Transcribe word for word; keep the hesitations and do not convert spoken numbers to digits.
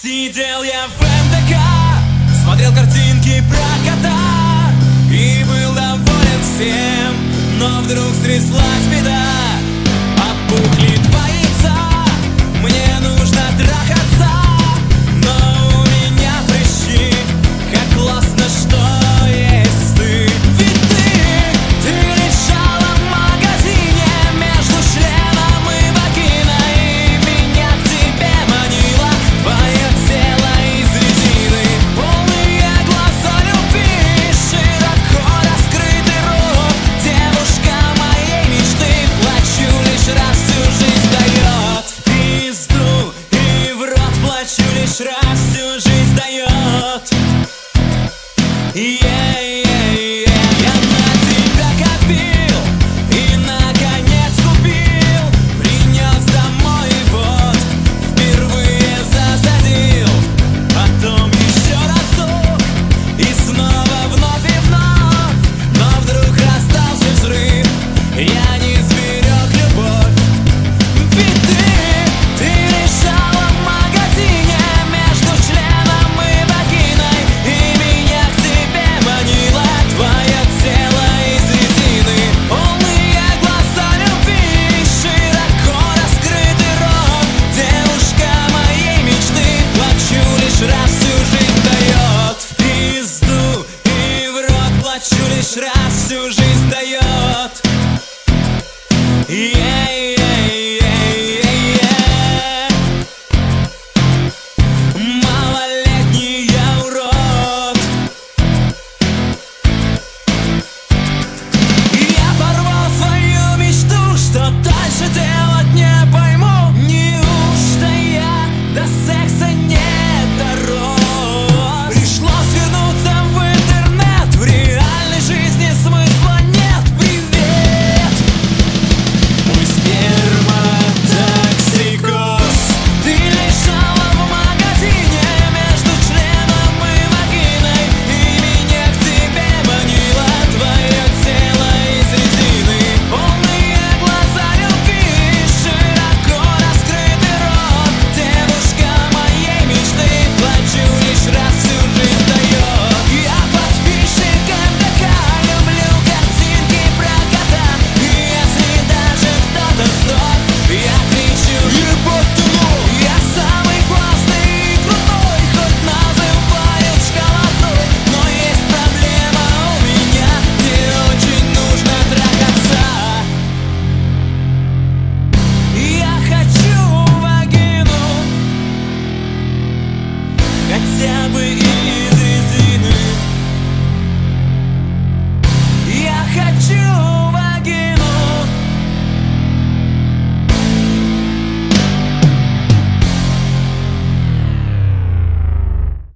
Сидел я в эм дэ ка, смотрел картинки про кота и был доволен всем, но вдруг стряслась беда. Опухли два яйца, мне нужно трахаться, но у меня прыщи, как классно, что есть ты. Ведь ты, ты лежала в магазине между членом и вагиной, и меня к тебе манила твое тело из резины. Полные глаза любви, широко раскрытый рот, девушка моей мечты, плачу лишь раз, всю жизнь дает в пизду, и в рот плачу лишь раз, всю жизнь дает. Yeah-yeah-yeah. Я на тебя копил и наконец купил, принес домой и вот впервые засадил. Потом еще разок и снова вновь и вновь, но вдруг раздался взрыв, я не сберег любовь. Ведь ты, ты лежала в магазине между членом и вагиной, и меня к тебе манила твое тело из резины. Полные глаза любви, широко раскрытый рот, девушка моей мечты, плачу лишь раз, всю жизнь дает в пизду, и в рот плачу лишь раз, всю жизнь дает. Yeah-yeah-yeah-yeah. Малолетний я урод. Я порвал свою мечту, что дальше делать не пойму. Неужто я до секса не дорос? Пришлось вернуться в интернет, в реальной жизни смысла нет. Привет, мой сперматоксикоз. Ты лежала в магазине между членом и вагиной, и меня к тебе манила твое тело из резины. Полные глаза любви, широко раскрытый рот, девушка моей мечты, плачу лишь раз, всю жизнь дает. Я подписчик эм дэ ка, люблю картинки про кота, и если даже кто-то сдох, я кричу: ебать ты лох! Я самый классный и крутой, хоть называют школотой, но есть проблема у меня, мне очень нужно трахаться. Я хочу вагину, хотя бы и